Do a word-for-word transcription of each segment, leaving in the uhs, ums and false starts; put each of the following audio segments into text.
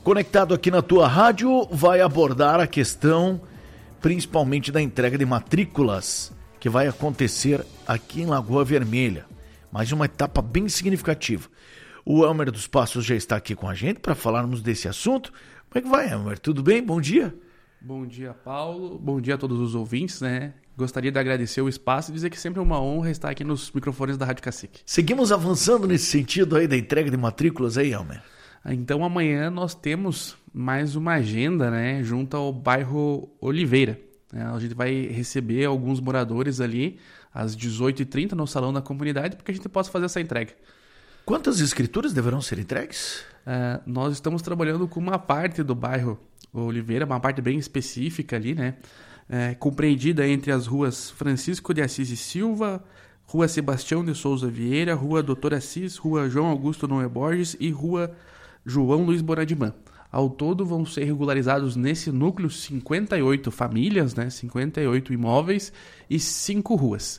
Conectado aqui na tua rádio, vai abordar a questão principalmente da entrega de matrículas que vai acontecer aqui em Lagoa Vermelha. Mais uma etapa bem significativa. O Elmer dos Passos já está aqui com a gente para falarmos desse assunto. Como é que vai, Elmer? Tudo bem? Bom dia. Bom dia, Paulo. Bom dia a todos os ouvintes, né? Gostaria de agradecer o espaço e dizer que sempre é uma honra estar aqui nos microfones da Rádio Cacique. Seguimos avançando nesse sentido aí da entrega de matrículas aí, Elmer. Então amanhã nós temos mais uma agenda, né, junto ao bairro Oliveira. A gente vai receber alguns moradores ali às dezoito e trinta no Salão da Comunidade para que a gente possa fazer essa entrega. Quantas escrituras deverão ser entregues? Uh, nós estamos trabalhando com uma parte do bairro Oliveira, uma parte bem específica ali, né, é, compreendida entre as ruas Francisco de Assis e Silva, Rua Sebastião de Souza Vieira, Rua Doutor Assis, Rua João Augusto Noé Borges e Rua João Luiz Boradimã. Ao todo vão ser regularizados nesse núcleo cinquenta e oito famílias, né, cinquenta e oito imóveis e cinco ruas.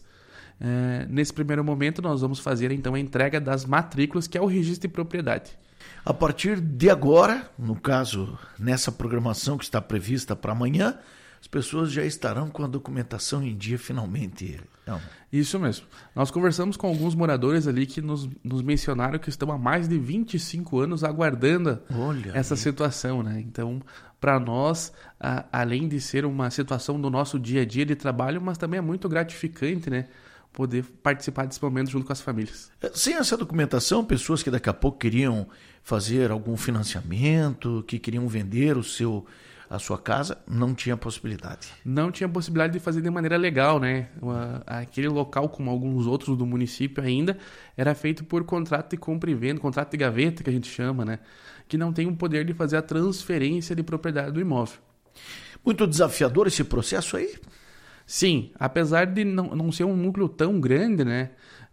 É, nesse primeiro momento nós vamos fazer então a entrega das matrículas, que é o registro de propriedade. A partir de agora, no caso, nessa programação que está prevista para amanhã, as pessoas já estarão com a documentação em dia finalmente. Não. Isso mesmo. Nós conversamos com alguns moradores ali que nos, nos mencionaram que estão há mais de vinte e cinco anos aguardando Olha essa aí. situação, né? Então, para nós, a, além de ser uma situação do nosso dia a dia de trabalho, mas também é muito gratificante, né, poder participar desse momento junto com as famílias. Sem essa documentação, pessoas que daqui a pouco queriam fazer algum financiamento, que queriam vender o seu... a sua casa, não tinha possibilidade. Não tinha possibilidade de fazer de maneira legal, né? Aquele local, como alguns outros do município ainda, era feito por contrato de compra e venda, contrato de gaveta, que a gente chama, né? Que não tem o poder de fazer a transferência de propriedade do imóvel. Muito desafiador esse processo aí? Sim, apesar de não, não ser um núcleo tão grande, né?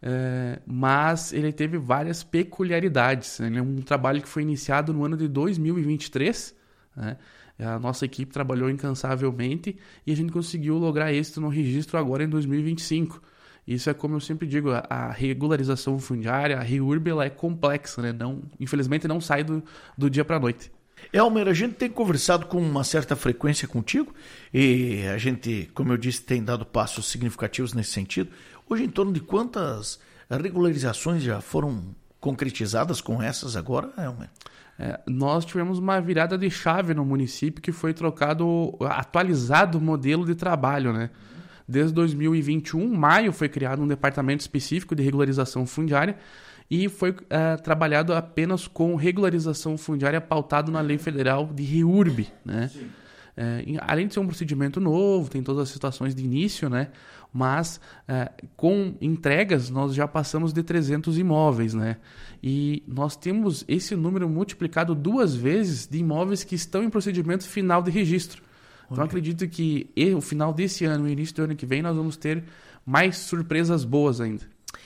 É, mas ele teve várias peculiaridades. Ele é um trabalho que foi iniciado no ano de dois mil e vinte e três, né? A nossa equipe trabalhou incansavelmente e a gente conseguiu lograr êxito no registro agora em dois mil e vinte e cinco. Isso é como eu sempre digo, a, a regularização fundiária, a REURB, ela é complexa, né? Não, infelizmente não sai do, do dia para a noite. Elmer, a gente tem conversado com uma certa frequência contigo e a gente, como eu disse, tem dado passos significativos nesse sentido. Hoje, em torno de quantas regularizações já foram concretizadas com essas agora, Elmer? É, nós tivemos uma virada de chave no município que foi trocado, atualizado o modelo de trabalho, né? Desde dois mil e vinte e um, maio, foi criado um departamento específico de regularização fundiária e foi é, trabalhado apenas com regularização fundiária pautado na Lei Federal de REURB, né? É, além de ser um procedimento novo, tem todas as situações de início, né? Mas é, com entregas nós já passamos de trezentos imóveis, né? E nós temos esse número multiplicado duas vezes de imóveis que estão em procedimento final de registro. Okay. Então acredito que o final desse ano e início do ano que vem nós vamos ter mais surpresas boas ainda.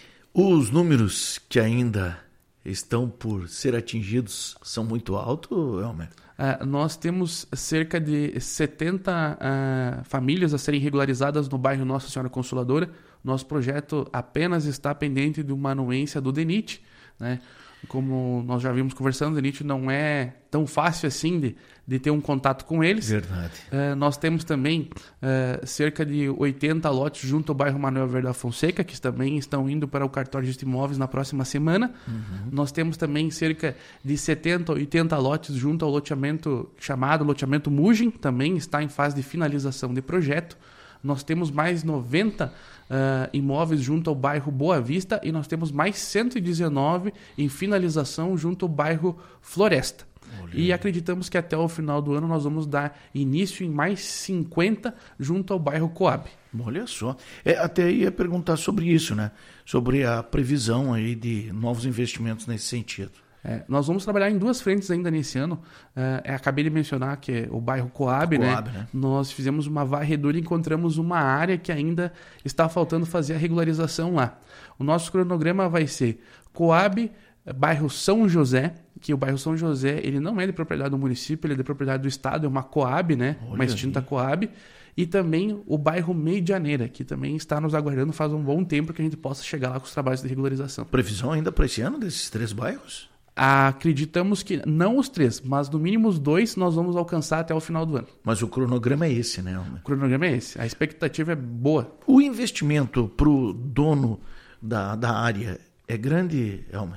Os números que ainda estão por ser atingidos são muito altos, Elmer? Uh, nós temos cerca de setenta uh, famílias a serem regularizadas no bairro Nossa Senhora Consoladora. Nosso projeto apenas está pendente de uma anuência do DENIT, né? Como nós já vimos conversando, o DENIT não é tão fácil assim de, de ter um contato com eles. Verdade. Uh, nós temos também uh, cerca de oitenta lotes junto ao bairro Manuel Verde da Fonseca, que também estão indo para o cartório de imóveis na próxima semana. Uhum. Nós temos também cerca de setenta, oitenta lotes junto ao loteamento chamado loteamento Mugem, também está em fase de finalização de projeto. Nós temos mais noventa uh, imóveis junto ao bairro Boa Vista e nós temos mais cento e dezenove em finalização junto ao bairro Floresta. Olha. E acreditamos que até o final do ano nós vamos dar início em mais cinquenta junto ao bairro Coab. Olha só. É, até ia perguntar sobre isso, né? Sobre a previsão aí de novos investimentos nesse sentido. É, nós vamos trabalhar em duas frentes ainda nesse ano. É, acabei de mencionar que é o bairro Coab, Coab né? né? Nós fizemos uma varredura e encontramos uma área que ainda está faltando fazer a regularização lá. O nosso cronograma vai ser Coab, bairro São José, que o bairro São José ele não é de propriedade do município, ele é de propriedade do estado, é uma Coab, né? Olha uma extinta aí. Coab. E também o bairro Medianeira, que também está nos aguardando faz um bom tempo que a gente possa chegar lá com os trabalhos de regularização. Previsão ainda para esse ano desses três bairros? Acreditamos que não os três, mas no mínimo os dois nós vamos alcançar até o final do ano. Mas o cronograma é esse, né, Elmer? O cronograma é esse. A expectativa é boa. O investimento para o dono da, da área é grande, Elmer?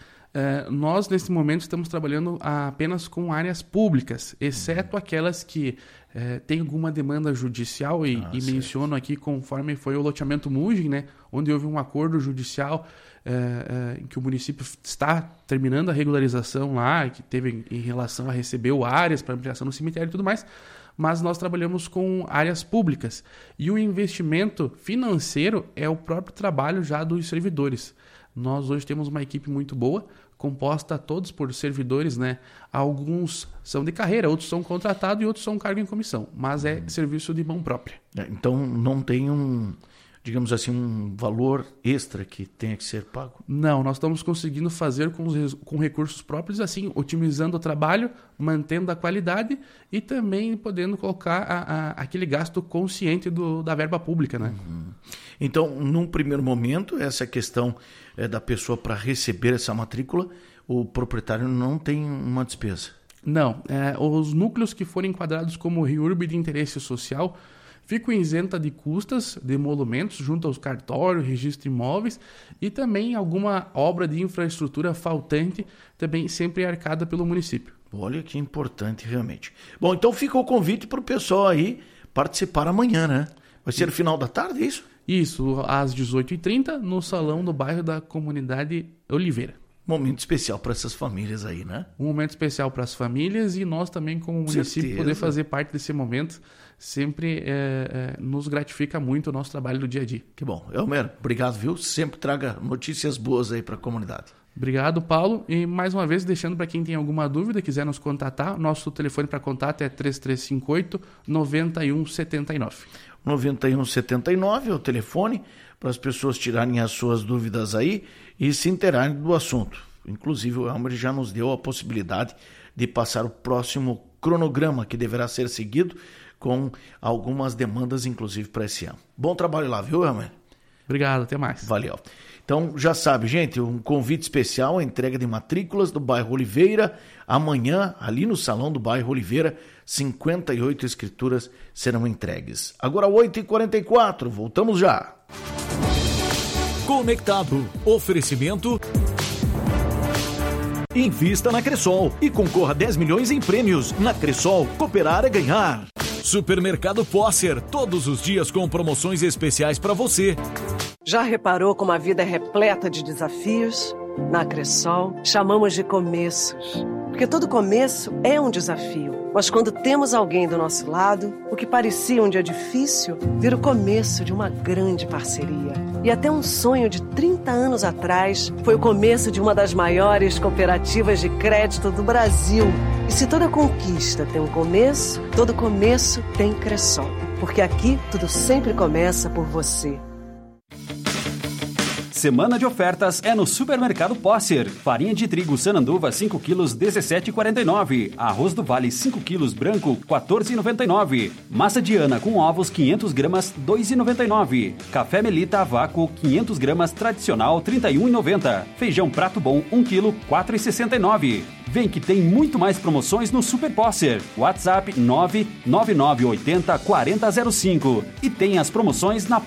É, nós, nesse momento, estamos trabalhando apenas com áreas públicas, exceto uhum. aquelas que é, têm alguma demanda judicial, e, ah, e menciono aqui conforme foi o loteamento Mugem, né, onde houve um acordo judicial é, é, em que o município está terminando a regularização lá, que teve em relação a receber áreas para ampliação no cemitério e tudo mais, mas nós trabalhamos com áreas públicas. E o investimento financeiro é o próprio trabalho já dos servidores. Nós hoje temos uma equipe muito boa, composta todos por servidores, né? Alguns são de carreira, outros são contratados e outros são cargo em comissão, mas é serviço de mão própria. Então não tem um, digamos assim, um valor extra que tenha que ser pago? Não, nós estamos conseguindo fazer com, os, com recursos próprios, assim, otimizando o trabalho, mantendo a qualidade e também podendo colocar a, a, aquele gasto consciente do, da verba pública, né? Uhum. Então, num primeiro momento, essa questão é, da pessoa para receber essa matrícula, o proprietário não tem uma despesa? Não. É, os núcleos que forem enquadrados como R I U R B de interesse social ficam isenta de custas de emolumentos junto aos cartórios, registro de imóveis e também alguma obra de infraestrutura faltante, também sempre arcada pelo município. Olha que importante realmente. Bom, então fica o convite para o pessoal aí participar amanhã, né? Vai ser no final da tarde, é isso? Isso, às dezoito e trinta, no salão do bairro da Comunidade Oliveira. Momento especial para essas famílias aí, né? Um momento especial para as famílias e nós também, como município, Certeza. poder fazer parte desse momento sempre é, é, nos gratifica muito o nosso trabalho do dia a dia. Que bom. Elmer, obrigado, viu? Sempre traga notícias boas aí para a comunidade. Obrigado, Paulo. E mais uma vez, deixando para quem tem alguma dúvida, quiser nos contatar, nosso telefone para contato é três três cinco oito, nove um sete nove. nove um sete nove é o telefone para as pessoas tirarem as suas dúvidas aí e se interarem do assunto. Inclusive, o Elmer já nos deu a possibilidade de passar o próximo cronograma que deverá ser seguido com algumas demandas, inclusive, para esse ano. Bom trabalho lá, viu, Elmer? Obrigado, até mais. Valeu. Então, já sabe, gente, um convite especial, a entrega de matrículas do bairro Oliveira. Amanhã, ali no salão do bairro Oliveira, cinquenta e oito escrituras serão entregues. Agora, oito e quarenta e quatro, voltamos já. Conectado. Oferecimento... Invista na Cressol e concorra a dez milhões em prêmios. Na Cressol, cooperar é ganhar. Supermercado Posser, todos os dias com promoções especiais para você. Já reparou como a vida é repleta de desafios? Na Cressol, chamamos de começos. Porque todo começo é um desafio. Mas quando temos alguém do nosso lado, o que parecia um dia difícil vira o começo de uma grande parceria. E até um sonho de trinta anos atrás foi o começo de uma das maiores cooperativas de crédito do Brasil. E se toda conquista tem um começo, todo começo tem Cressol. Porque aqui tudo sempre começa por você. Semana de ofertas é no Supermercado Posser. Farinha de trigo Sananduva cinco quilos, dezessete reais e quarenta e nove centavos. Arroz do Vale cinco quilos branco, quatorze reais e noventa e nove centavos. Massa Diana com ovos quinhentos gramas, dois reais e noventa e nove centavos. Café Melita a vácuo quinhentos gramas tradicional, trinta e um reais e noventa centavos. Feijão Prato Bom um quilo, quatro reais e sessenta e nove centavos. Vem que tem muito mais promoções no Super Posser. WhatsApp nove nove nove oito zero, quatro zero zero cinco. E tem as promoções na